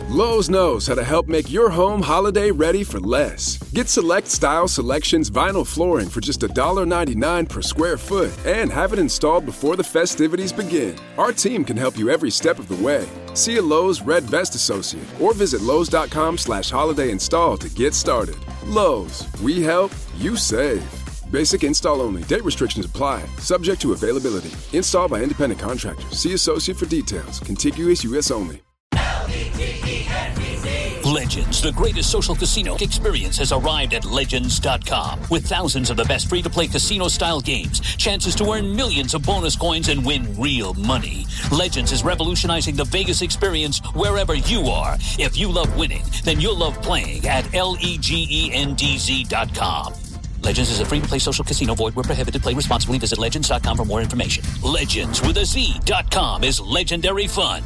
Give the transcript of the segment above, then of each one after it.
Lowe's knows how to help make your home holiday ready for less. Get Select Style Selections vinyl flooring for just $1.99 per square foot and have it installed before the festivities begin. Our team can help you every step of the way. See a Lowe's Red Vest associate or visit Lowe's.com/holiday install to get started. Lowe's, we help, you save. Basic install only. Date restrictions apply. Subject to availability. Installed by independent contractors. See associate for details. Contiguous U.S. only. Legends, the greatest social casino experience, has arrived at Legends.com. With thousands of the best free-to-play casino-style games, chances to earn millions of bonus coins and win real money. Legends is revolutionizing the Vegas experience wherever you are. If you love winning, then you'll love playing at LEGENDZ.com. Legends is a free-to-play social casino. Void where prohibited. Play responsibly. Visit Legends.com for more information. Legends with a Z.com is legendary fun.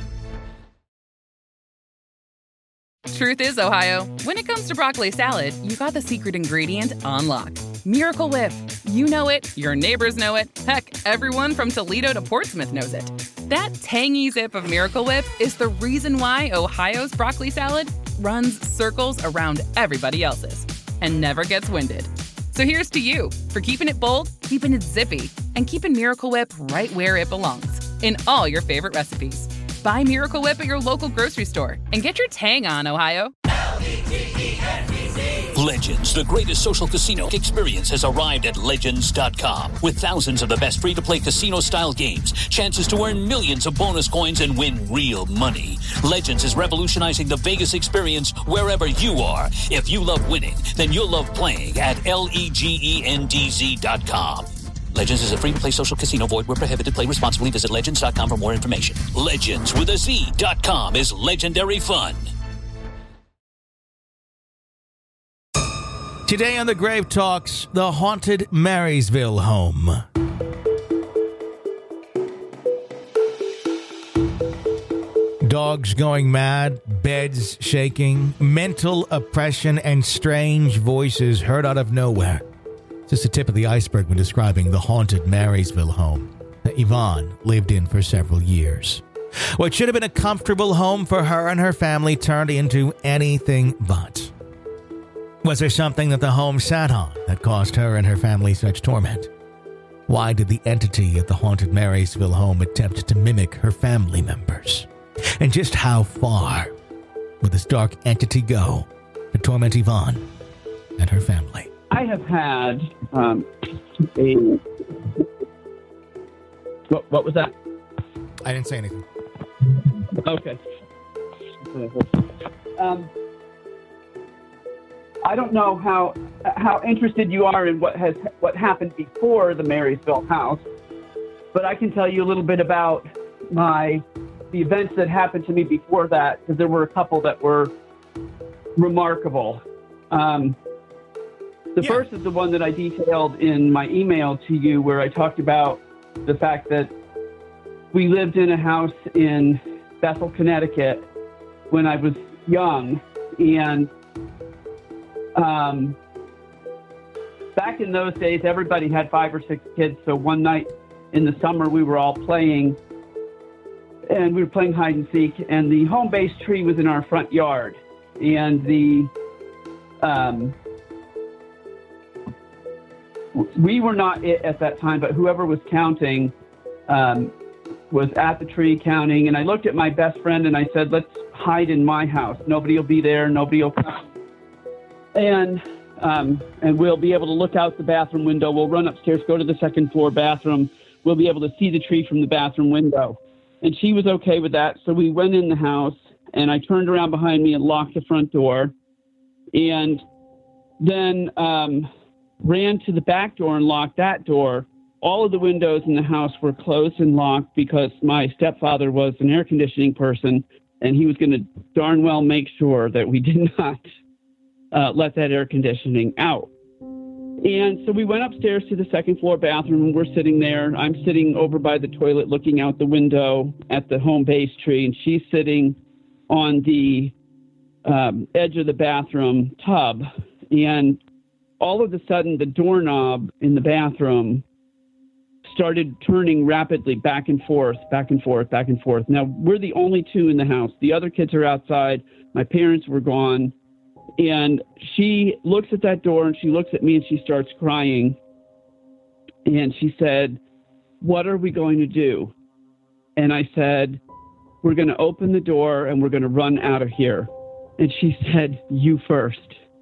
Truth is, Ohio, when it comes to broccoli salad, you got the secret ingredient on lock. Miracle Whip. You know it, your neighbors know it, heck, everyone from Toledo to Portsmouth knows it. That tangy zip of Miracle Whip is the reason why Ohio's broccoli salad runs circles around everybody else's and never gets winded. So here's to you for keeping it bold, keeping it zippy, and keeping Miracle Whip right where it belongs, in all your favorite recipes. Buy Miracle Whip at your local grocery store and get your tang on, Ohio. Legends, the greatest social casino experience, has arrived at Legends.com. With thousands of the best free-to-play casino-style games, chances to earn millions of bonus coins and win real money. Legends is revolutionizing the Vegas experience wherever you are. If you love winning, then you'll love playing at LEGENDZ.com. Legends is a free-to-play social casino. Void where prohibited. Play responsibly. Visit Legends.com for more information. Legends with a Z.com is legendary fun. Today on the Grave Talks, the haunted Marysville home. Dogs going mad, beds shaking, mental oppression, and strange voices heard out of nowhere. Just the tip of the iceberg when describing the haunted Marysville home that Yvonne lived in for several years. What should have been a comfortable home for her and her family turned into anything but. Was there something that the home sat on that caused her and her family such torment? Why did the entity at the haunted Marysville home attempt to mimic her family members? And just how far would this dark entity go to torment Yvonne and her family? I have had What was that? I didn't say anything. Okay. I don't know how interested you are in what happened before the Marysville house, but I can tell you a little bit about the events that happened to me before that, because there were a couple that were remarkable. The first is the one that I detailed in my email to you, where I talked about the fact that we lived in a house in Bethel, Connecticut when I was young. And back in those days, everybody had 5 or 6 kids. So one night in the summer, we were all playing, and we were playing hide and seek, and the home base tree was in our front yard. And we were not it at that time, but whoever was counting was at the tree counting. And I looked at my best friend and I said, let's hide in my house. Nobody will be there. Nobody will come. And we'll be able to look out the bathroom window. We'll run upstairs, go to the second floor bathroom. We'll be able to see the tree from the bathroom window. And she was okay with that. So we went in the house, and I turned around behind me and locked the front door, and then ran to the back door and locked that door. All of the windows in the house were closed and locked because my stepfather was an air conditioning person, and he was going to darn well make sure that we did not let that air conditioning out. And so we went upstairs to the second floor bathroom, and we're sitting there. I'm sitting over by the toilet looking out the window at the home base tree, and she's sitting on the edge of the bathroom tub. And all of a sudden, the doorknob in the bathroom started turning rapidly back and forth, back and forth, back and forth. Now, we're the only two in the house. The other kids are outside. My parents were gone. And she looks at that door, and she looks at me, and she starts crying. And she said, "What are we going to do?" And I said, "We're going to open the door, and we're going to run out of here." And she said, "You first."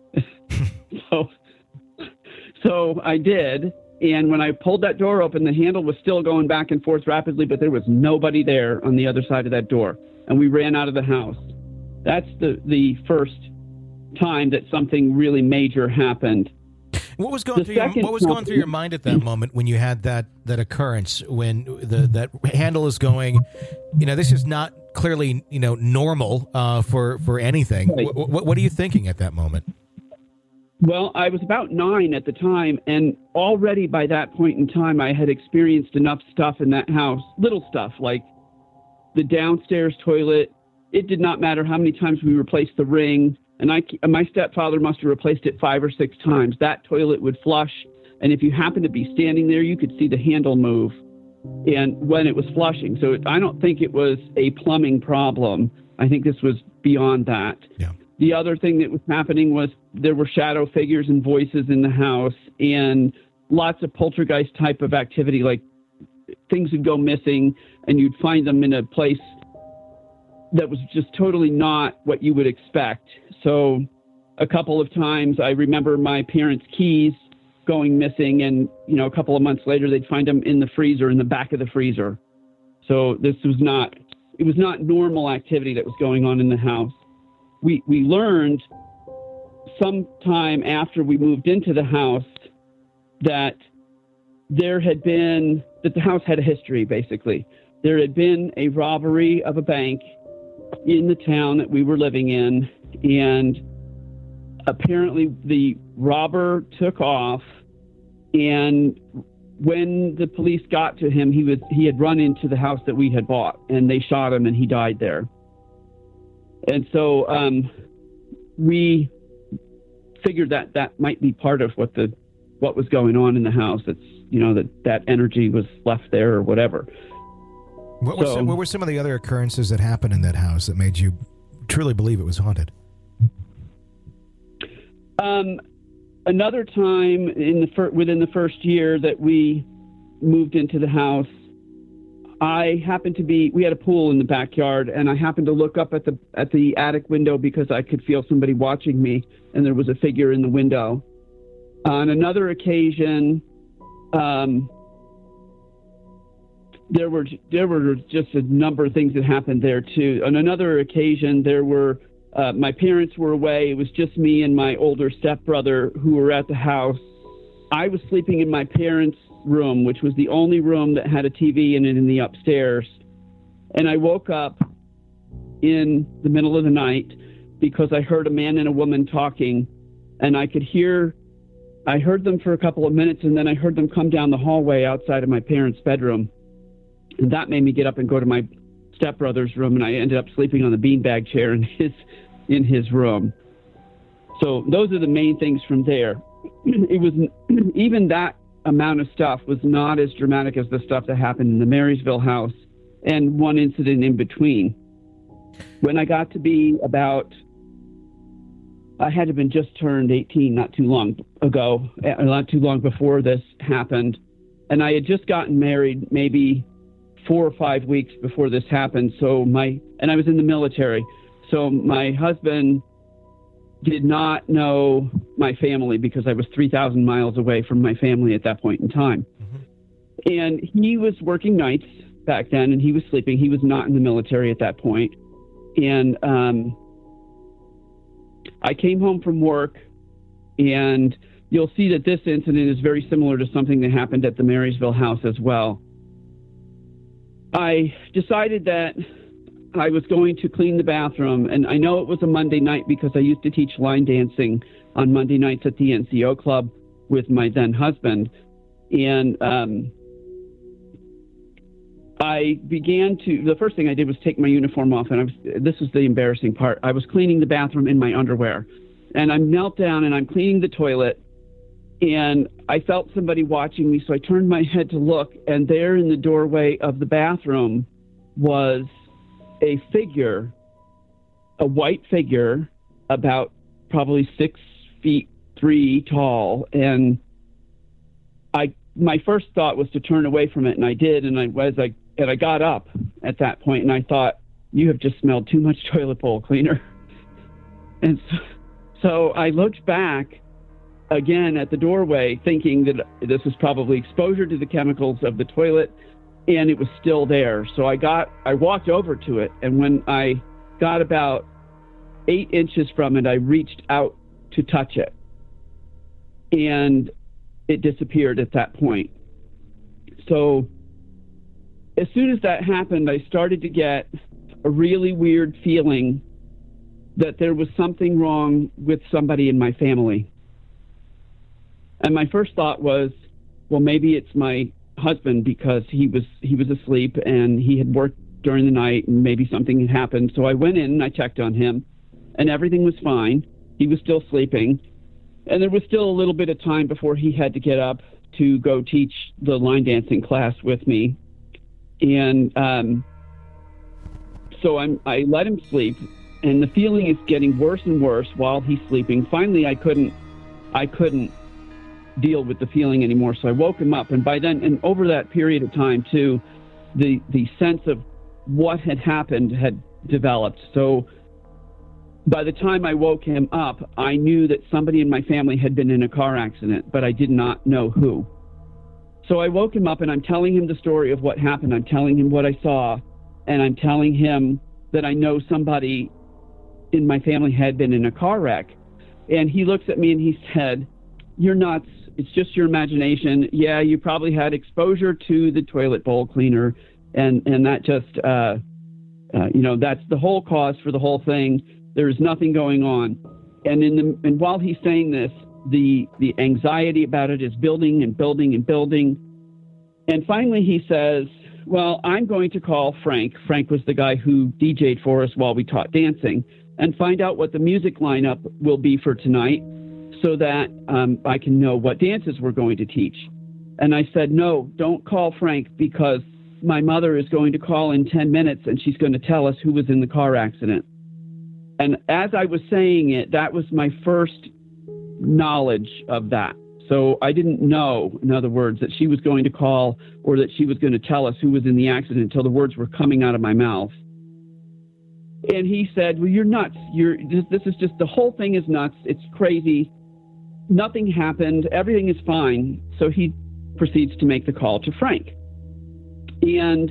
So I did. And when I pulled that door open, the handle was still going back and forth rapidly, but there was nobody there on the other side of that door. And we ran out of the house. That's the first time that something really major happened. What was going through your mind at that moment when you had that occurrence, when that handle is going, this is not clearly, normal for anything. Right. What are you thinking at that moment? Well, I was about 9 at the time, and already by that point in time, I had experienced enough stuff in that house, little stuff like the downstairs toilet. It did not matter how many times we replaced the ring, and my stepfather must have replaced it 5 or 6 times. That toilet would flush, and if you happened to be standing there, you could see the handle move, and when it was flushing. So I don't think it was a plumbing problem. I think this was beyond that. Yeah. The other thing that was happening was there were shadow figures and voices in the house, and lots of poltergeist type of activity, like things would go missing and you'd find them in a place that was just totally not what you would expect. So a couple of times I remember my parents' keys going missing, and, a couple of months later they'd find them in the freezer, in the back of the freezer. So it was not normal activity that was going on in the house. We learned sometime after we moved into the house that the house had a history, basically. There had been a robbery of a bank in the town that we were living in, and apparently the robber took off, and when the police got to him, he had run into the house that we had bought, and they shot him, and he died there. And so we figured that might be part of what was going on in the house. It's, that energy was left there or whatever. What were some of the other occurrences that happened in that house that made you truly believe it was haunted? Another time within the first year that we moved into the house, we had a pool in the backyard, and I happened to look up at the attic window because I could feel somebody watching me, and there was a figure in the window. On another occasion, there were just a number of things that happened there too. On another occasion, my parents were away. It was just me and my older stepbrother who were at the house. I was sleeping in my parents' room, which was the only room that had a TV in it in the upstairs. And I woke up in the middle of the night because I heard a man and a woman talking, and I heard them for a couple of minutes, and then I heard them come down the hallway outside of my parents' bedroom. And that made me get up and go to my stepbrother's room, and I ended up sleeping on the beanbag chair in his room. So those are the main things from there. It was even that amount of stuff was not as dramatic as the stuff that happened in the Marysville house and one incident in between. When I got to be I had to have been just turned 18 not too long before this happened. And I had just gotten married maybe 4 or 5 weeks before this happened. And I was in the military. So my husband did not know my family because I was 3,000 miles away from my family at that point in time. Mm-hmm. And he was working nights back then, and he was sleeping. He was not in the military at that point. And I came home from work, and you'll see that this incident is very similar to something that happened at the Marysville house as well. I decided that I was going to clean the bathroom, and I know it was a Monday night because I used to teach line dancing on Monday nights at the NCO club with my then husband. And the first thing I did was take my uniform off, and this is the embarrassing part. I was cleaning the bathroom in my underwear, and I knelt down and I'm cleaning the toilet, And I felt somebody watching me, so I turned my head to look, and there in the doorway of the bathroom was a figure, a white figure, about probably 6'3" tall. And my first thought was to turn away from it, and I did. And I got up at that point, and I thought, you have just smelled too much toilet bowl cleaner. And so I looked back again at the doorway, thinking that this was probably exposure to the chemicals of the toilet, and it was still there. So I walked over to it, and when I got about 8 inches from it, I reached out to touch it, and it disappeared at that point. So as soon as that happened, I started to get a really weird feeling that there was something wrong with somebody in my family. And my first thought was, well, maybe it's my husband, because he was asleep and he had worked during the night, and maybe something had happened. So I went in and I checked on him, and everything was fine. He was still sleeping, and there was still a little bit of time before he had to get up to go teach the line dancing class with me. And so I let him sleep, and the feeling is getting worse and worse while he's sleeping. Finally, I couldn't deal with the feeling anymore, so I woke him up. And by then, and over that period of time too, the sense of what had happened had developed. So by the time I woke him up, I knew that somebody in my family had been in a car accident, but I did not know who. So I woke him up, and I'm telling him the story of what happened. I'm telling him what I saw, and I'm telling him that I know somebody in my family had been in a car wreck. And he looks at me and he said, "You're nuts. It's just your imagination. Yeah, you probably had exposure to the toilet bowl cleaner, and that just, that's the whole cause for the whole thing. There's nothing going on." And while he's saying this, the anxiety about it is building and building and building. And finally he says, "Well, I'm going to call Frank." Frank was the guy who DJ'd for us while we taught dancing, "and find out what the music lineup will be for tonight, so that I can know what dances we're going to teach." And I said, "No, don't call Frank, because my mother is going to call in 10 minutes, and she's going to tell us who was in the car accident." And as I was saying it, that was my first knowledge of that. So I didn't know, in other words, that she was going to call or that she was going to tell us who was in the accident until the words were coming out of my mouth. And he said, "Well, you're nuts. This is just, the whole thing is nuts. It's crazy. Nothing happened. Everything is fine." So he proceeds to make the call to Frank. And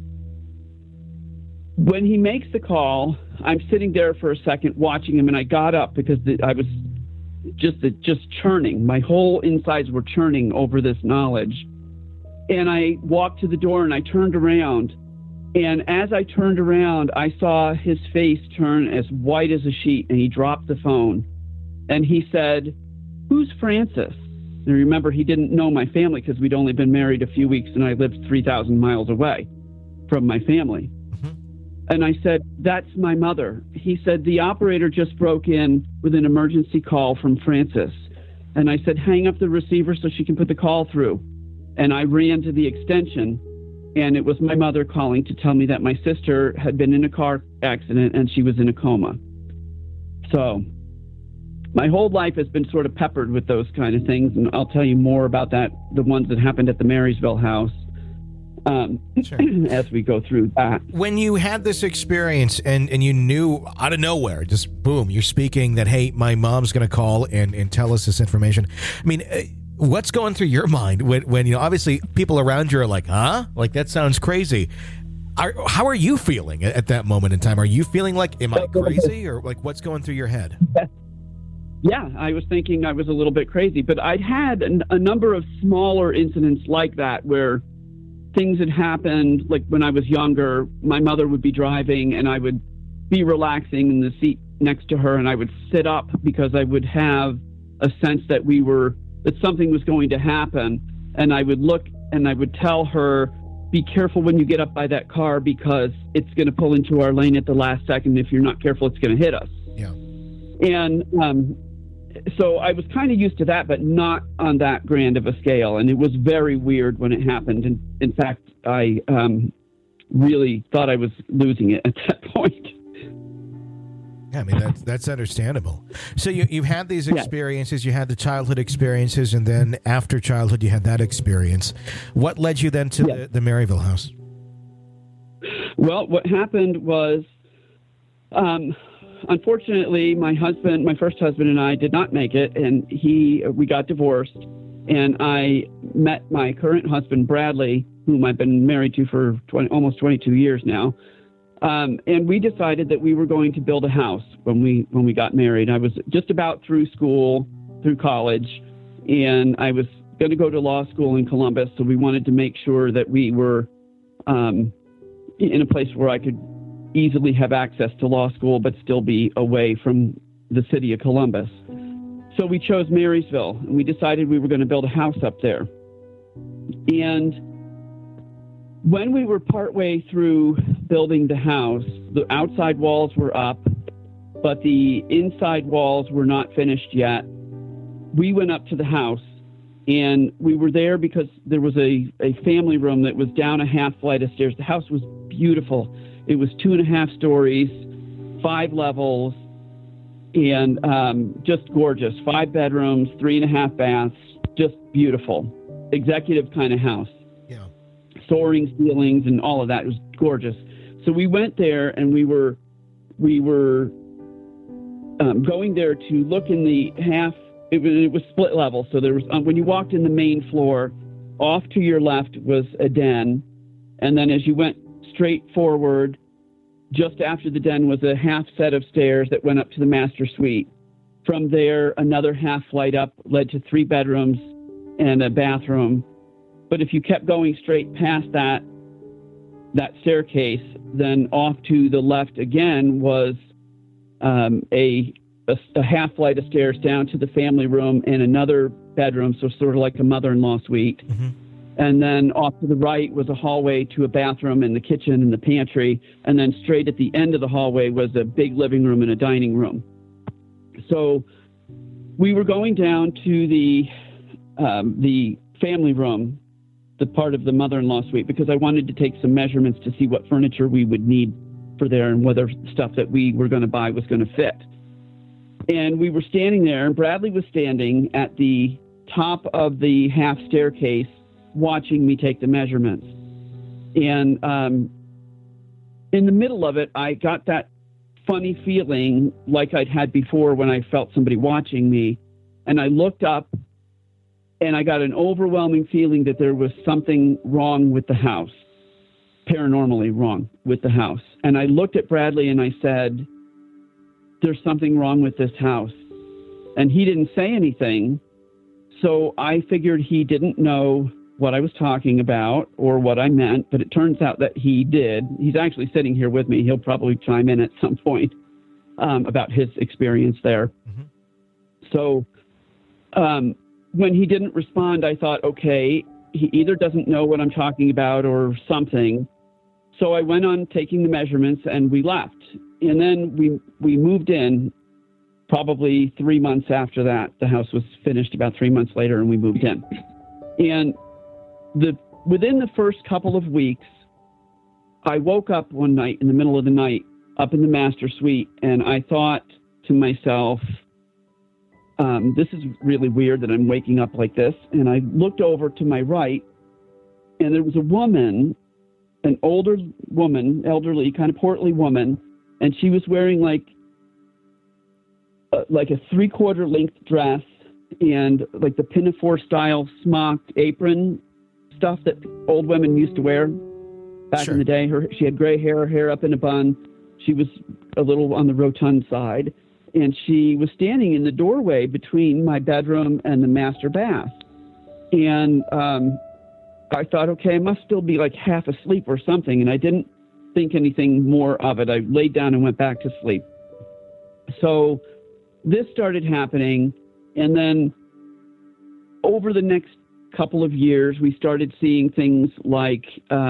when he makes the call, I'm sitting there for a second watching him, and I got up because I was just churning. My whole insides were churning over this knowledge. And I walked to the door, and I turned around. And as I turned around, I saw his face turn as white as a sheet, and he dropped the phone. And he said, "Who's Francis?" And remember, he didn't know my family because we'd only been married a few weeks, and I lived 3,000 miles away from my family. And I said, "That's my mother." He said, "The operator just broke in with an emergency call from Francis." And I said, "Hang up the receiver so she can put the call through." And I ran to the extension, and it was my mother calling to tell me that my sister had been in a car accident and she was in a coma. So my whole life has been sort of peppered with those kind of things, and I'll tell you more about that, the ones that happened at the Marysville house, Sure. as we go through that. When you had this experience and you knew out of nowhere, just boom, you're speaking that, hey, my mom's going to call and tell us this information. I mean, what's going through your mind when obviously people around you are like, huh? Like, that sounds crazy. How are you feeling at that moment in time? Are you feeling like, am I crazy, or like, what's going through your head? Yeah, I was thinking I was a little bit crazy, but I'd had a number of smaller incidents like that where things had happened. Like when I was younger, my mother would be driving and I would be relaxing in the seat next to her, and I would sit up because I would have a sense that something was going to happen. And I would look and I would tell her, "Be careful when you get up by that car, because it's going to pull into our lane at the last second. If you're not careful, it's going to hit us." Yeah. so I was kind of used to that, but not on that grand of a scale. And it was very weird when it happened. And in fact, I really thought I was losing it at that point. Yeah, I mean, that's understandable. So you had these experiences, you had the childhood experiences, and then after childhood, you had that experience. What led you then to the Maryville house? Well, what happened was, unfortunately, my first husband and I did not make it, and we got divorced, and I met my current husband, Bradley, whom I've been married to for almost 22 years now. And we decided that we were going to build a house when we got married. I was just about through college, and I was going to go to law school in Columbus. So we wanted to make sure that we were in a place where I could easily have access to law school, but still be away from the city of Columbus. So we chose Marysville, and we decided we were going to build a house up there. And when we were partway through building the house, the outside walls were up, but the inside walls were not finished yet. We went up to the house, and we were there because there was a family room that was down a half flight of stairs. The house was beautiful. It was 2.5 stories, 5 levels, and just gorgeous. 5 bedrooms, 3.5 baths, just beautiful. Executive kind of house. Soaring ceilings and all of that. It was gorgeous. So we went there, and we were going there to look in the half. It was split level. So there was when you walked in the main floor, off to your left was a den, and then as you went straight forward, just after the den was a half set of stairs that went up to the master suite. From there, another half flight up led to 3 bedrooms and a bathroom. But if you kept going straight past that staircase, then off to the left again was a half flight of stairs down to the family room and another bedroom, so sort of like a mother-in-law suite. Mm-hmm. And then off to the right was a hallway to a bathroom and the kitchen and the pantry. And then straight at the end of the hallway was a big living room and a dining room. So we were going down to the family room, the part of the mother-in-law suite, because I wanted to take some measurements to see what furniture we would need for there and whether stuff that we were going to buy was going to fit. And we were standing there, and Bradley was standing at the top of the half staircase watching me take the measurements. And in the middle of it, I got that funny feeling like I'd had before when I felt somebody watching me. And I looked up, and I got an overwhelming feeling that there was something wrong with the house, paranormally wrong with the house. And I looked at Bradley and I said, "There's something wrong with this house." And he didn't say anything. So I figured he didn't know what I was talking about or what I meant, but it turns out that he did. He's actually sitting here with me. He'll probably chime in at some point about his experience there. Mm-hmm. So, when he didn't respond, I thought, okay, he either doesn't know what I'm talking about or something. So I went on taking the measurements, and we left. And then we moved in probably 3 months after that. The house was finished about 3 months later, and we moved in. And within the first couple of weeks, I woke up one night in the middle of the night up in the master suite, and I thought to myself, this is really weird that I'm waking up like this. And I looked over to my right, and there was a woman, an older woman, elderly, kind of portly woman, and she was wearing like a 3/4 length dress and like the pinafore style smock apron stuff that old women used to wear back in the day. She had gray hair up in a bun. She was a little on the rotund side. And she was standing in the doorway between my bedroom and the master bath. And I thought, okay, I must still be like half asleep or something. And I didn't think anything more of it. I laid down and went back to sleep. So this started happening. And then over the next couple of years, we started seeing things like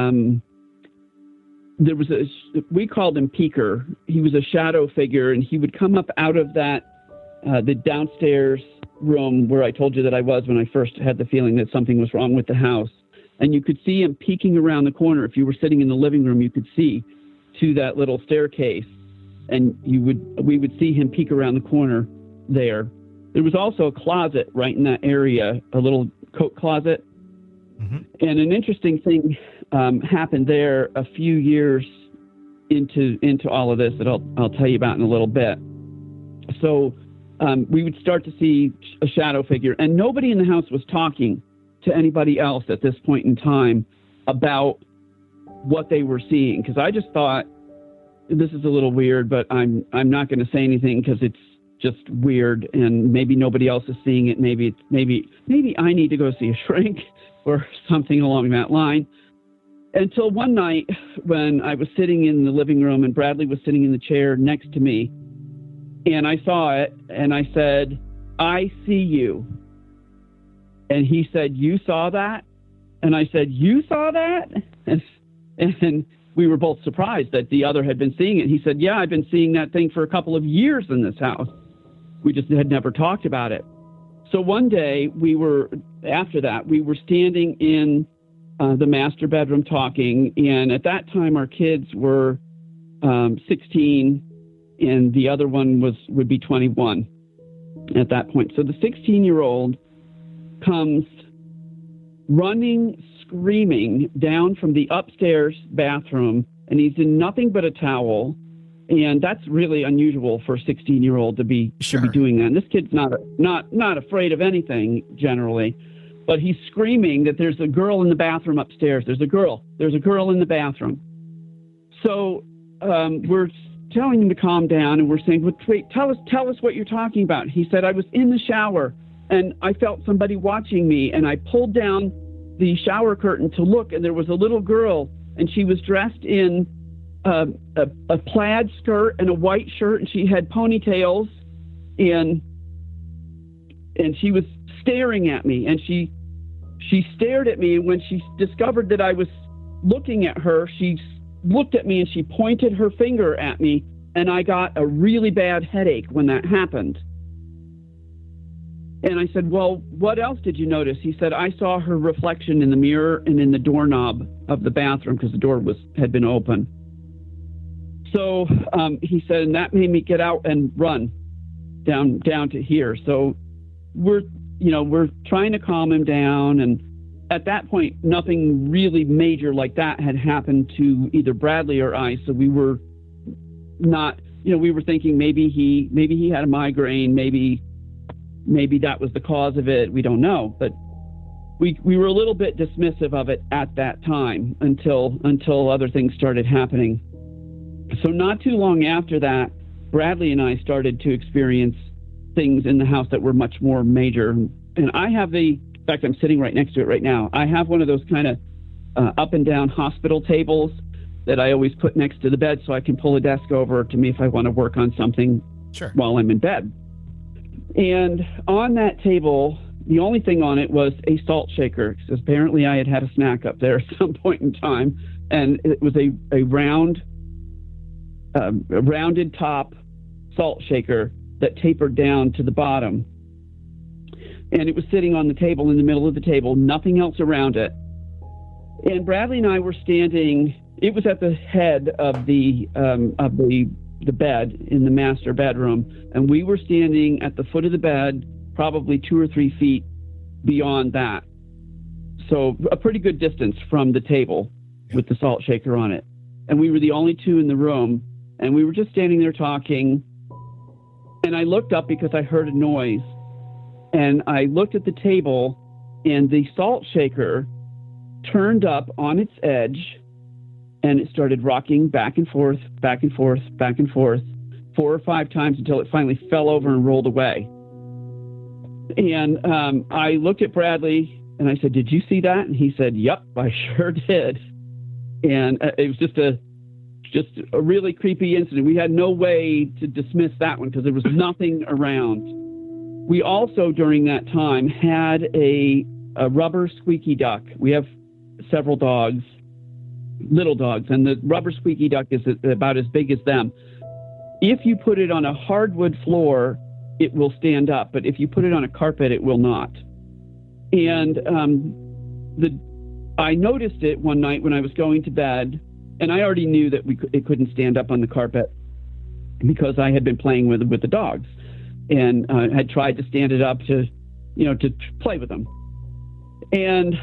there was we called him Peeker. He was a shadow figure, and he would come up out of that the downstairs room where I told you that I was when I first had the feeling that something was wrong with the house. And you could see him peeking around the corner. If you were sitting in the living room, you could see to that little staircase, and we would see him peek around the corner there. There was also a closet right in that area, a little coat closet. Mm-hmm. And an interesting thing happened there a few years into all of this that I'll tell you about in a little bit. So we would start to see a shadow figure, and nobody in the house was talking to anybody else at this point in time about what they were seeing, because I just thought, this is a little weird, but I'm not going to say anything because it's just weird, and maybe nobody else is seeing it. Maybe I need to go see a shrink or something along that line. Until one night when I was sitting in the living room and Bradley was sitting in the chair next to me, and I saw it, and I said, "I see you." And he said, "You saw that?" And I said, "You saw that?" And we were both surprised that the other had been seeing it. He said, "Yeah, I've been seeing that thing for a couple of years in this house. We just had never talked about it." So one day after that, we were standing in the master bedroom talking. And at that time, our kids were 16 and the other one would be 21 at that point. So the 16-year-old comes running, screaming down from the upstairs bathroom, and he's in nothing but a towel. And that's really unusual for a 16-year-old to be doing that. And this kid's not afraid of anything generally, but he's screaming that there's a girl in the bathroom upstairs. There's a girl in the bathroom. So we're telling him to calm down, and we're saying, "Well, wait, tell us what you're talking about." He said, "I was in the shower and I felt somebody watching me, and I pulled down the shower curtain to look, and there was a little girl, and she was dressed in a plaid skirt and a white shirt, and she had ponytails, and she was staring at me, and she stared at me, and when she discovered that I was looking at her, she looked at me and she pointed her finger at me, and I got a really bad headache when that happened." And I said, "Well, what else did you notice?" He said, "I saw her reflection in the mirror and in the doorknob of the bathroom because the door had been open." So he said, and that made me get out and run down to here. So we're trying to calm him down, and at that point, nothing really major like that had happened to either Bradley or I. So we were not, we were thinking maybe he had a migraine, maybe that was the cause of it. We don't know, but we were a little bit dismissive of it at that time until other things started happening. So not too long after that, Bradley and I started to experience things in the house that were much more major. And I have in fact, I'm sitting right next to it right now. I have one of those kind of up and down hospital tables that I always put next to the bed so I can pull a desk over to me if I want to work on something while I'm in bed. And on that table, the only thing on it was a salt shaker, because apparently I had a snack up there at some point in time. And it was a rounded top salt shaker that tapered down to the bottom. And it was sitting on the table, in the middle of the table, nothing else around it. And Bradley and I were standing, it was at the head of the bed in the master bedroom, and we were standing at the foot of the bed, probably 2 or 3 feet beyond that. So a pretty good distance from the table with the salt shaker on it. And we were the only two in the room, and we were just standing there talking. And I looked up because I heard a noise. And I looked at the table, and the salt shaker turned up on its edge, and it started rocking back and forth, back and forth, back and forth, 4 or 5 times until it finally fell over and rolled away. And I looked at Bradley, and I said, "Did you see that?" And he said, "Yep, I sure did." And it was just a really creepy incident. We had no way to dismiss that one because there was nothing around. We also, during that time, had a rubber squeaky duck. We have several dogs, little dogs, and the rubber squeaky duck is about as big as them. If you put it on a hardwood floor it will stand up, but if you put it on a carpet, it will not. And I noticed it one night when I was going to bed, and I already knew that it couldn't stand up on the carpet because I had been playing with the dogs and had tried to stand it up to play with them. And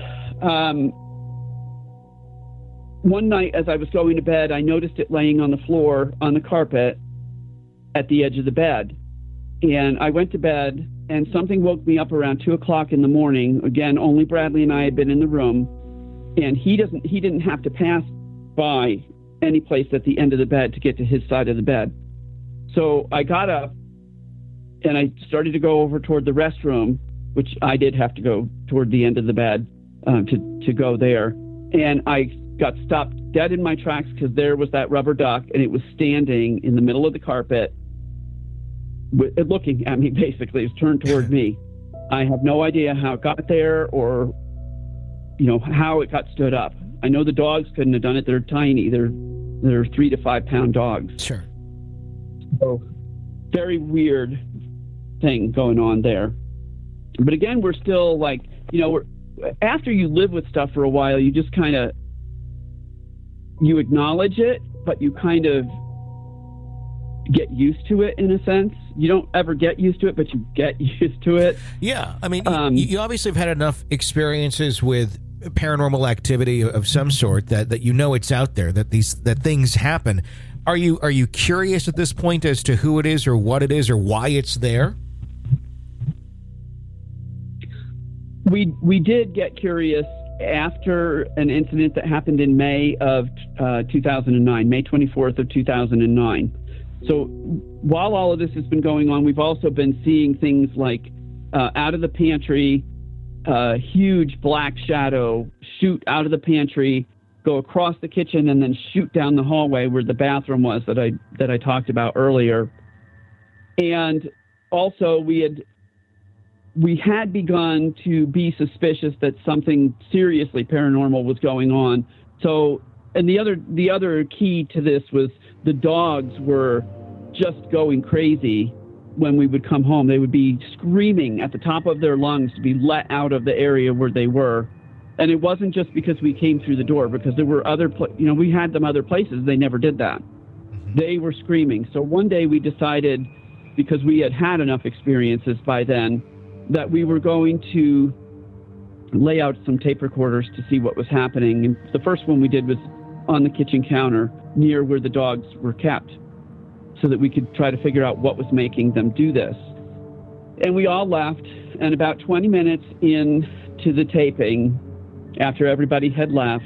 one night as I was going to bed, I noticed it laying on the floor on the carpet at the edge of the bed. And I went to bed, and something woke me up around 2:00 in the morning. Again, only Bradley and I had been in the room, and he didn't have to pass by any place at the end of the bed to get to his side of the bed. So I got up and I started to go over toward the restroom, which I did have to go toward the end of the bed to go there. And I got stopped dead in my tracks because there was that rubber duck, and it was standing in the middle of the carpet, looking at me. Basically, it was turned toward me. I have no idea how it got there or how it got stood up. I know the dogs couldn't have done it. They're tiny. They're 3 to 5 pound dogs. Sure. So very weird thing going on there. But again, we're still like, after you live with stuff for a while, you just kind of, you acknowledge it, but you kind of get used to it in a sense. You don't ever get used to it, but you get used to it. Yeah. I mean, you obviously have had enough experiences with paranormal activity of some sort that it's out there, that things happen. Are you curious at this point as to who it is or what it is or why it's there? We did get curious after an incident that happened in May of 2009, May 24th of 2009. So while all of this has been going on, we've also been seeing things like out of the pantry, huge black shadow shoot out of the pantry, go across the kitchen, and then shoot down the hallway where the bathroom was that I talked about earlier. And also we had begun to be suspicious that something seriously paranormal was going on. So, and the other key to this was the dogs were just going crazy when we would come home. They would be screaming at the top of their lungs to be let out of the area where they were. And it wasn't just because we came through the door, because there were we had them other places. They never did that. They were screaming. So one day we decided, because we had enough experiences by then, that we were going to lay out some tape recorders to see what was happening. And the first one we did was on the kitchen counter near where the dogs were kept, so that we could try to figure out what was making them do this. And we all left, and about 20 minutes into the taping, after everybody had left,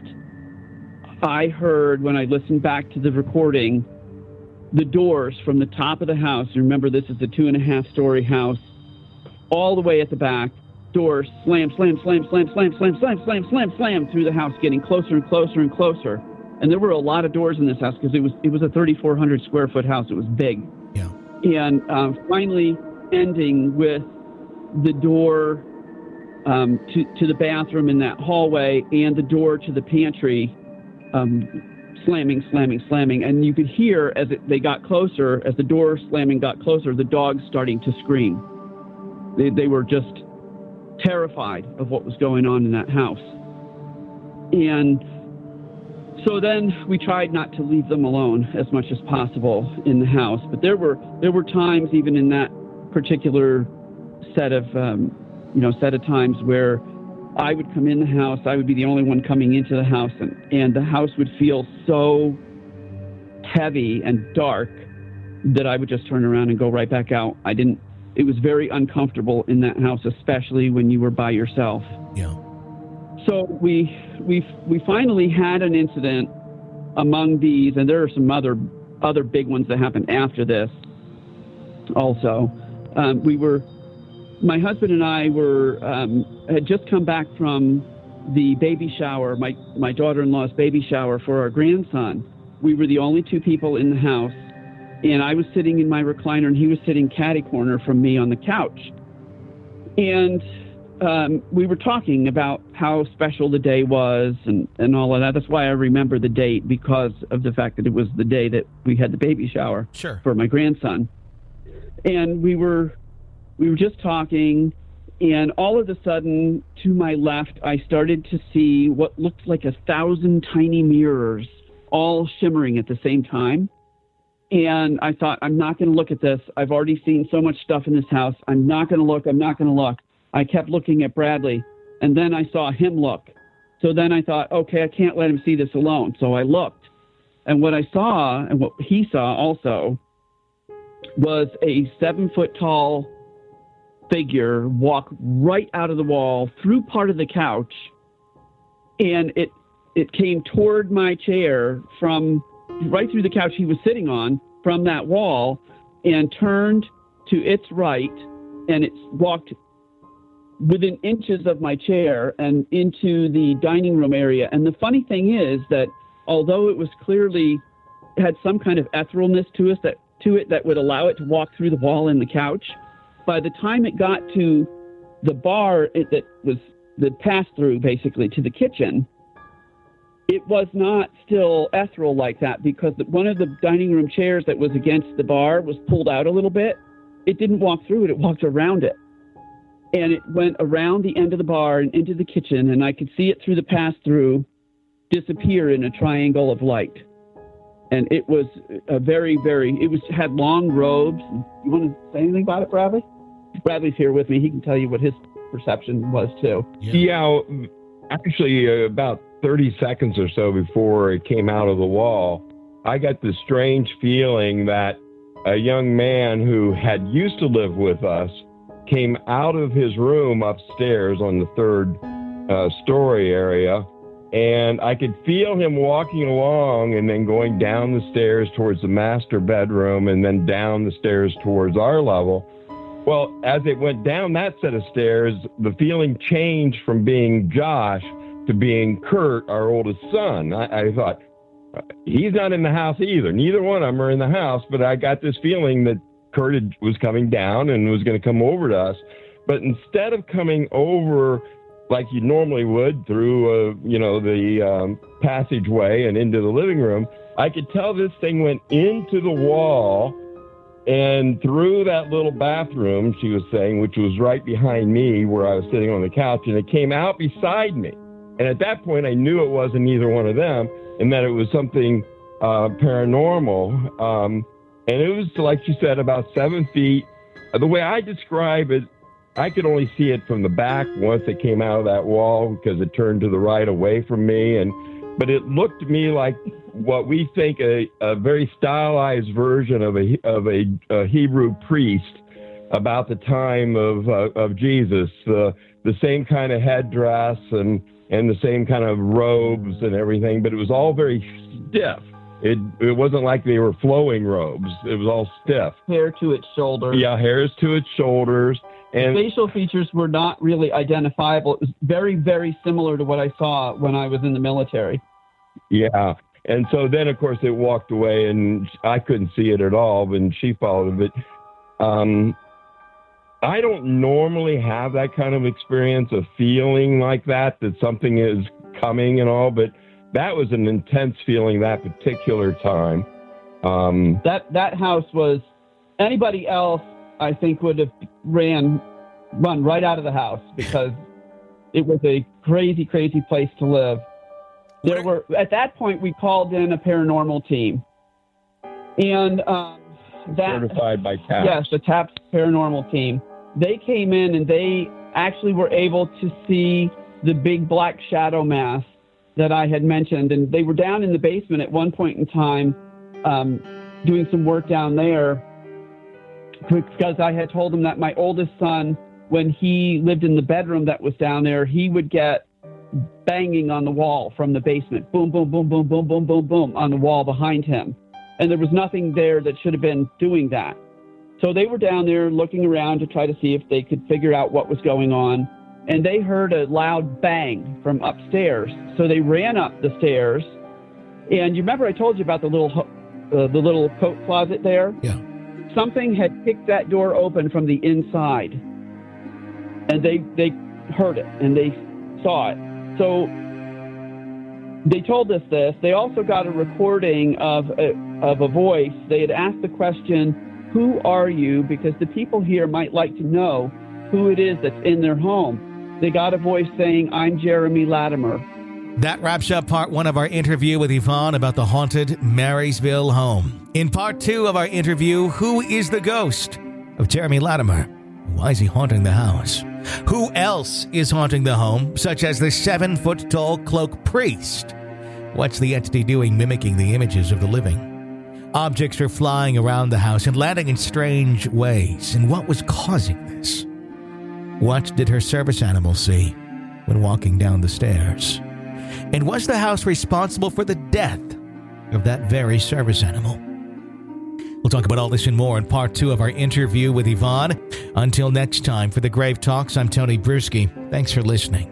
I heard, when I listened back to the recording, the doors from the top of the house, remember this is a 2.5-story house, all the way at the back, doors slam, slam, slam, slam, slam, slam, slam, slam, slam, slam through the house, getting closer and closer and closer. And there were a lot of doors in this house because it was a 3,400 square foot house. It was big. Yeah. And finally ending with the door to the bathroom in that hallway and the door to the pantry slamming, slamming, slamming. And you could hear as they got closer, as the door slamming got closer, the dogs starting to scream. They were just terrified of what was going on in that house. And so then we tried not to leave them alone as much as possible in the house. But there were times, even in that particular set of times, where I would come in the house. I would be the only one coming into the house, and the house would feel so heavy and dark that I would just turn around and go right back out. It was very uncomfortable in that house, especially when you were by yourself. Yeah. So we finally had an incident among these, and there are some other big ones that happened after this. Also, my husband and I had just come back from the baby shower, my daughter-in-law's baby shower for our grandson. We were the only two people in the house, and I was sitting in my recliner, and he was sitting catty corner from me on the couch. And we were talking about how special the day was and all of that. That's why I remember the date, because of the fact that it was the day that we had the baby shower for my grandson. And we were we were just talking, and all of a sudden, to my left, I started to see what looked like 1,000 tiny mirrors all shimmering at the same time. And I thought, I'm not going to look at this. I've already seen so much stuff in this house. I'm not going to look. I'm not going to look. I kept looking at Bradley, and then I saw him look. So then I thought, okay, I can't let him see this alone. So I looked. And what I saw, and what he saw also, was a 7-foot-tall figure walk right out of the wall through part of the couch, and it came toward my chair from right through the couch he was sitting on from that wall, and turned to its right, and it walked within inches of my chair and into the dining room area. And the funny thing is that although it was clearly had some kind of etherealness to it that would allow it to walk through the wall and the couch, by the time it got to the bar that was the pass-through, basically, to the kitchen, it was not still ethereal like that, because one of the dining room chairs that was against the bar was pulled out a little bit. It didn't walk through it. It walked around it. And it went around the end of the bar and into the kitchen, and I could see it through the pass-through disappear in a triangle of light. And it was had long robes. You want to say anything about it, Bradley? Bradley's here with me. He can tell you what his perception was, too. Yeah, actually, about 30 seconds or so before it came out of the wall, I got this strange feeling that a young man who had used to live with us came out of his room upstairs on the third story area, and I could feel him walking along and then going down the stairs towards the master bedroom and then down the stairs towards our level. Well, as it went down that set of stairs, the feeling changed from being Josh to being Kurt, our oldest son. I thought, he's not in the house either. Neither one of them are in the house, but I got this feeling that Kurt was coming down and was going to come over to us. But instead of coming over like you normally would through, the passageway and into the living room, I could tell this thing went into the wall and through that little bathroom, she was saying, which was right behind me where I was sitting on the couch, and it came out beside me. And at that point, I knew it wasn't either one of them and that it was something paranormal. And it was, like she said, about 7 feet. The way I describe it, I could only see it from the back once it came out of that wall because it turned to the right away from me. But it looked to me like what we think a very stylized version of a Hebrew priest about the time of Jesus. The same kind of headdress and the same kind of robes and everything, but it was all very stiff. It wasn't like they were flowing robes. It was all stiff. Hair to its shoulders. Yeah, hairs to its shoulders. And facial features were not really identifiable. It was very, very similar to what I saw when I was in the military. Yeah. And so then, of course, it walked away, and I couldn't see it at all, and she followed it. I don't normally have that kind of experience of feeling like that something is coming and all, but that was an intense feeling that particular time. That house was, anybody else, I think, would have run right out of the house because it was a crazy, crazy place to live. At that point, we called in a paranormal team. And certified by TAPS. Yes, the TAPS paranormal team. They came in and they actually were able to see the big black shadow mass that I had mentioned. And they were down in the basement at one point in time doing some work down there because I had told them that my oldest son, when he lived in the bedroom that was down there, he would get banging on the wall from the basement. Boom, boom, boom, boom, boom, boom, boom, boom on the wall behind him. And there was nothing there that should have been doing that. So they were down there looking around to try to see if they could figure out what was going on. And they heard a loud bang from upstairs. So they ran up the stairs. And you remember I told you about the little coat closet there? Yeah. Something had kicked that door open from the inside. And they heard it and they saw it. So they told us this. They also got a recording of a voice. They had asked the question, who are you? Because the people here might like to know who it is that's in their home. They got a voice saying, I'm Jeremy Latimer. That wraps up part one of our interview with Yvonne about the haunted Marysville home. In part two of our interview, who is the ghost of Jeremy Latimer? Why is he haunting the house? Who else is haunting the home, such as the 7-foot-tall cloak priest? What's the entity doing mimicking the images of the living? Objects are flying around the house and landing in strange ways. And what was causing this? What did her service animal see when walking down the stairs? And was the house responsible for the death of that very service animal? We'll talk about all this and more in part two of our interview with Yvonne. Until next time, for the Grave Talks, I'm Tony Bruschi. Thanks for listening.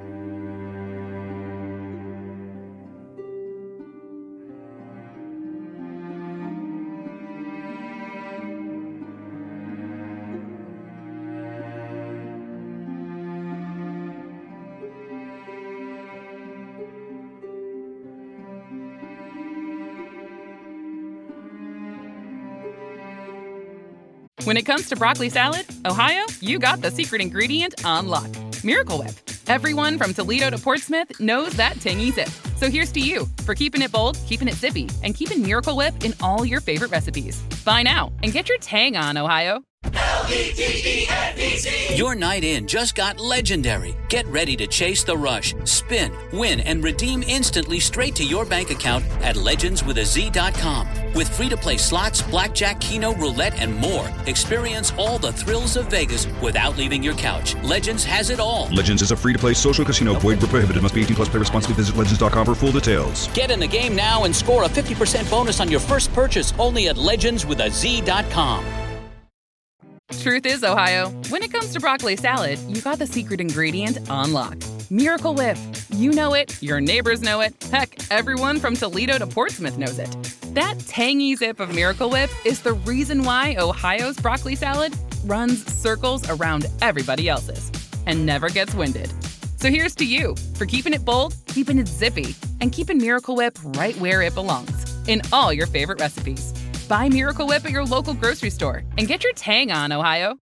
When it comes to broccoli salad, Ohio, you got the secret ingredient on lock. Miracle Whip. Everyone from Toledo to Portsmouth knows that tangy zip. So here's to you for keeping it bold, keeping it zippy, and keeping Miracle Whip in all your favorite recipes. Buy now and get your tang on, Ohio. LEGENDZ. Your night in just got legendary. Get ready to chase the rush, spin, win, and redeem instantly straight to your bank account at legendswithaz.com. With free-to-play slots, blackjack, keno, roulette, and more, experience all the thrills of Vegas without leaving your couch. Legends has it all. Legends is a free-to-play social casino. Void where prohibited. Must be 18 plus. Play responsibly. Visit legends.com for full details. Get in the game now and score a 50% bonus on your first purchase only at legendswithaz.com. Truth is, Ohio, when it comes to broccoli salad, you got the secret ingredient on lock. Miracle Whip. You know it, your neighbors know it, heck, everyone from Toledo to Portsmouth knows it. That tangy zip of Miracle Whip is the reason why Ohio's broccoli salad runs circles around everybody else's and never gets winded. So here's to you for keeping it bold, keeping it zippy, and keeping Miracle Whip right where it belongs, in all your favorite recipes. Buy Miracle Whip at your local grocery store and get your tang on, Ohio.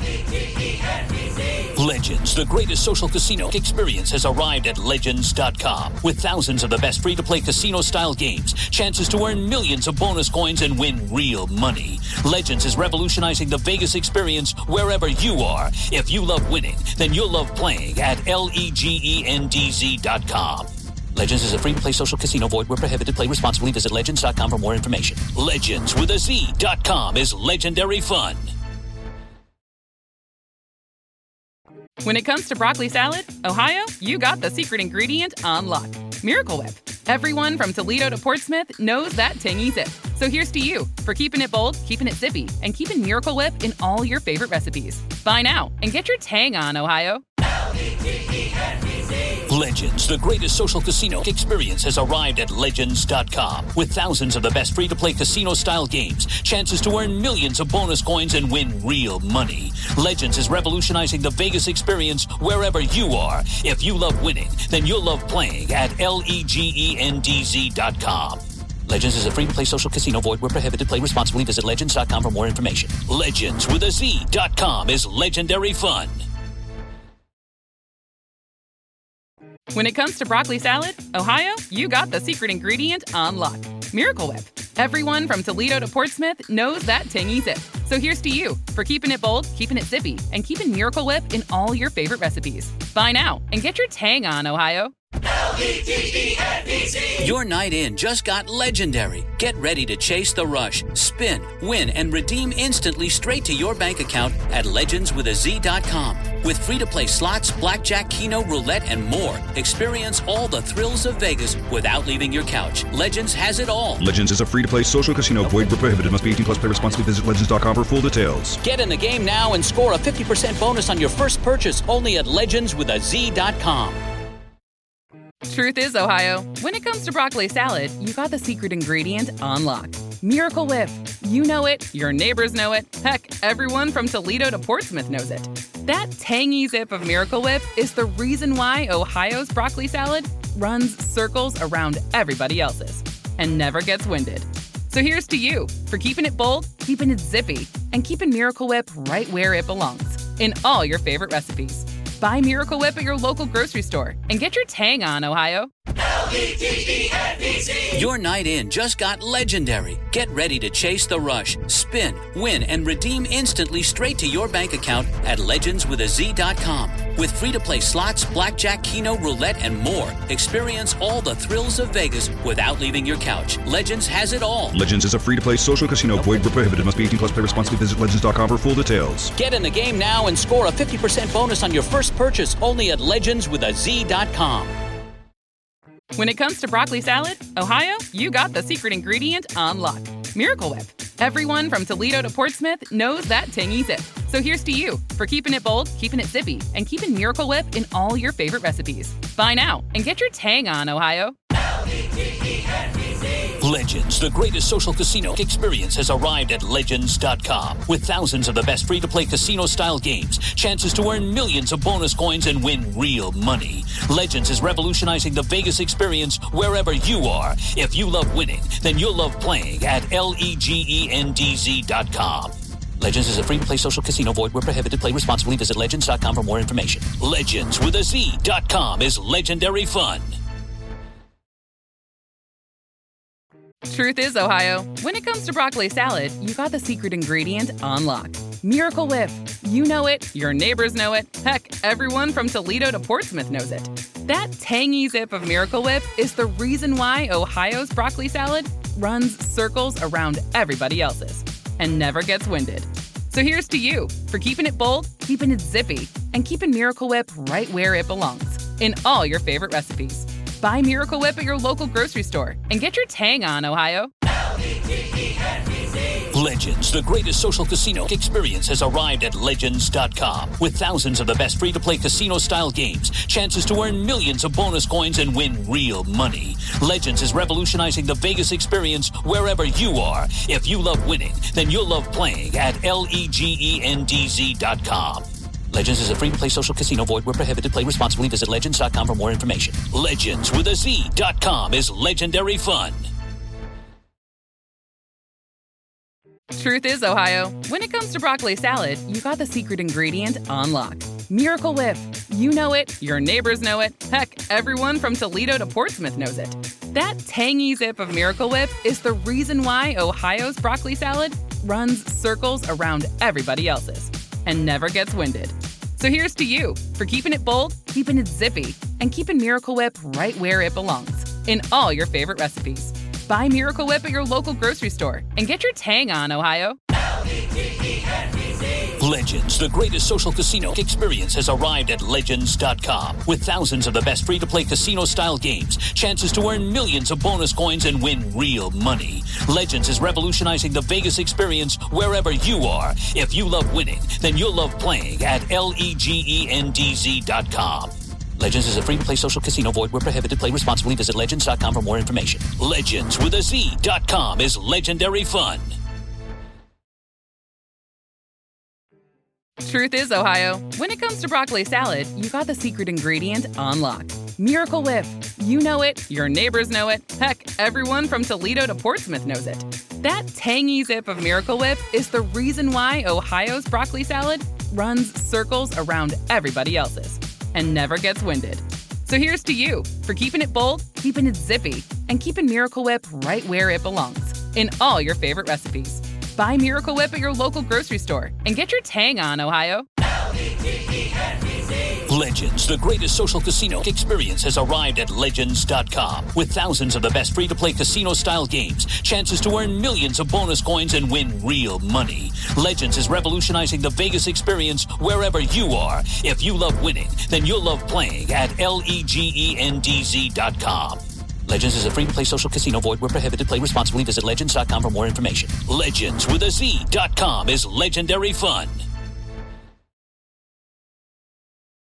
Legends, the greatest social casino experience, has arrived at Legends.com. With thousands of the best free-to-play casino-style games, chances to earn millions of bonus coins and win real money. Legends is revolutionizing the Vegas experience wherever you are. If you love winning, then you'll love playing at LEGENDZ.com. Legends is a free-to-play social casino. Void where prohibited. Play responsibly. Visit Legends.com for more information. Legendswithaz.com is legendary fun. When it comes to broccoli salad, Ohio, you got the secret ingredient on lock. Miracle Whip. Everyone from Toledo to Portsmouth knows that tangy zip. So here's to you for keeping it bold, keeping it zippy, and keeping Miracle Whip in all your favorite recipes. Buy now and get your tang on, Ohio. Legends, the greatest social casino experience, has arrived at Legends.com. With thousands of the best free-to-play casino-style games, chances to earn millions of bonus coins and win real money. Legends is revolutionizing the Vegas experience wherever you are. If you love winning, then you'll love playing at LEGENDZ.com. Legends is a free-to-play social casino. Void where prohibited. Play responsibly. Visit Legends.com for more information. Legendswithaz.com is legendary fun. When it comes to broccoli salad, Ohio, you got the secret ingredient on lock. Miracle Whip. Everyone from Toledo to Portsmouth knows that tangy zip. So here's to you for keeping it bold, keeping it zippy, and keeping Miracle Whip in all your favorite recipes. Buy now and get your tang on, Ohio. LEGENDZ. Your night in just got legendary. Get ready to chase the rush, spin, win, and redeem instantly straight to your bank account at legendswithaz.com. With free-to-play slots, blackjack, keno, roulette, and more, experience all the thrills of Vegas without leaving your couch. Legends has it all. Legends is a free-to-play social casino. Void where prohibited. Must be 18 plus. Play responsibly. Visit legends.com for full details. Get in the game now and score a 50% bonus on your first purchase only at legendswithaz.com. Truth is, Ohio, when it comes to broccoli salad, you got the secret ingredient on lock. Miracle Whip. You know it, your neighbors know it, heck, everyone from Toledo to Portsmouth knows it. That tangy zip of Miracle Whip is the reason why Ohio's broccoli salad runs circles around everybody else's and never gets winded. So here's to you for keeping it bold, keeping it zippy, and keeping Miracle Whip right where it belongs, in all your favorite recipes. Buy Miracle Whip at your local grocery store and get your tang on, Ohio. LEGENDNBC. Your night in just got legendary. Get ready to chase the rush, spin, win, and redeem instantly straight to your bank account at legendswithaz.com. With free-to-play slots, blackjack, keno, roulette, and more. Experience all the thrills of Vegas without leaving your couch. Legends has it all. Legends is a free-to-play social casino. Void where prohibited. Must be 18 plus. Play responsibly. Visit legends.com for full details. Get in the game now and score a 50% bonus on your first purchase only at legendswithaz.com. When it comes to broccoli salad, Ohio, you got the secret ingredient on lock. Miracle Whip. Everyone from Toledo to Portsmouth knows that tangy zip. So here's to you for keeping it bold, keeping it zippy, and keeping Miracle Whip in all your favorite recipes. Buy now and get your tang on, Ohio. Legends, the greatest social casino experience, has arrived at Legends.com. With thousands of the best free-to-play casino-style games, chances to earn millions of bonus coins and win real money. Legends is revolutionizing the Vegas experience wherever you are. If you love winning, then you'll love playing at LEGENDZ.com. Legends is a free-to-play social casino. Void where prohibited. Play responsibly. Visit Legends.com for more information. Legendswithaz.com is legendary fun. Truth is, Ohio, when it comes to broccoli salad, you got the secret ingredient on lock. Miracle Whip. You know it, your neighbors know it, heck, everyone from Toledo to Portsmouth knows it. That tangy zip of Miracle Whip is the reason why Ohio's broccoli salad runs circles around everybody else's and never gets winded. So here's to you for keeping it bold, keeping it zippy, and keeping Miracle Whip right where it belongs, in all your favorite recipes. Buy Miracle Whip at your local grocery store and get your tang on, Ohio. Legends, the greatest social casino experience, has arrived at Legends.com. With thousands of the best free-to-play casino-style games, chances to earn millions of bonus coins and win real money. Legends is revolutionizing the Vegas experience wherever you are. If you love winning, then you'll love playing at LEGENDZ.com. Legends is a free-to-play social casino. Void where prohibited. Play responsibly. Visit Legends.com for more information. Legendswithaz.com is legendary fun. Truth is, Ohio, when it comes to broccoli salad, you got the secret ingredient on lock. Miracle Whip. You know it, your neighbors know it, heck, everyone from Toledo to Portsmouth knows it. That tangy zip of Miracle Whip is the reason why Ohio's broccoli salad runs circles around everybody else's and never gets winded. So here's to you for keeping it bold, keeping it zippy, and keeping Miracle Whip right where it belongs, in all your favorite recipes. Buy Miracle Whip at your local grocery store and get your tang on, Ohio. Legends, the greatest social casino experience, has arrived at Legends.com. With thousands of the best free-to-play casino-style games, chances to earn millions of bonus coins and win real money. Legends is revolutionizing the Vegas experience wherever you are. If you love winning, then you'll love playing at LEGENDZ.com. Legends is a free-to-play social casino. Void where prohibited. Play responsibly. Visit Legends.com for more information. Legendswithaz.com is legendary fun. Truth is, Ohio, when it comes to broccoli salad, you got the secret ingredient on lock. Miracle Whip. You know it, your neighbors know it, heck, everyone from Toledo to Portsmouth knows it. That tangy zip of Miracle Whip is the reason why Ohio's broccoli salad runs circles around everybody else's and never gets winded. So here's to you for keeping it bold, keeping it zippy, and keeping Miracle Whip right where it belongs, in all your favorite recipes. Buy Miracle Whip at your local grocery store and get your tang on, Ohio. Legends, the greatest social casino experience, has arrived at Legends.com. With thousands of the best free-to-play casino-style games, chances to earn millions of bonus coins and win real money. Legends is revolutionizing the Vegas experience wherever you are. If you love winning, then you'll love playing at LEGENDZ.com. Legends is a free-to-play social casino. Void where prohibited. Play responsibly. Visit Legends.com for more information. Legendswithaz.com is legendary fun.